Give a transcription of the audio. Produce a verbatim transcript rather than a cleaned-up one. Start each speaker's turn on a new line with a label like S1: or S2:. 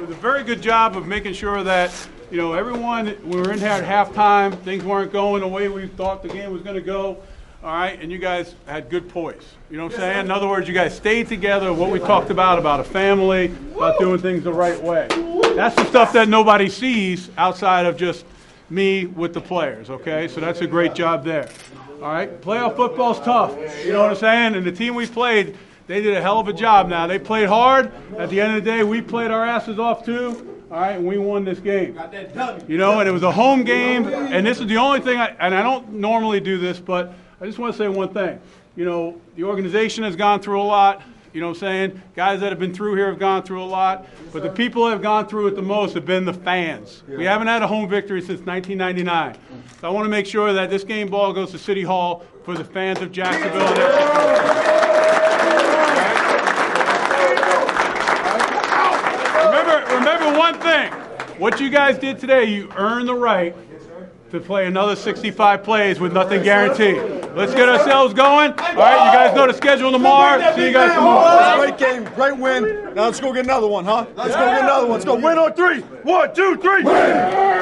S1: did a very good job of making sure that, you know, everyone, we were in here at halftime, things weren't going the way we thought the game was going to go, all right, and you guys had good poise. You know what I'm saying? In other words, you guys stayed together, what we talked about, about a family, about doing things the right way. That's the stuff that nobody sees outside of just me with the players, okay? So that's a great job there. All right, playoff football's tough, you know what I'm saying? And the team we played, they did a hell of a job now. They played hard. At the end of the day, we played our asses off too, all right, and we won this game. You know, and it was a home game, and this is the only thing, I, and I don't normally do this, but I just want to say one thing. You know, the organization has gone through a lot. You know what I'm saying? Guys that have been through here have gone through a lot. But the people that have gone through it the most have been the fans. We haven't had a home victory since nineteen ninety-nine. So I want to make sure that this game ball goes to City Hall for the fans of Jacksonville. And remember, remember one thing. What you guys did today, you earned the right to play another sixty-five plays with nothing guaranteed. Let's get ourselves going. All right, you guys know the schedule tomorrow. See you guys tomorrow.
S2: Great game, great win. Now let's go get another one, huh? Let's go get another one. Let's go win on three. One, two, three. Win!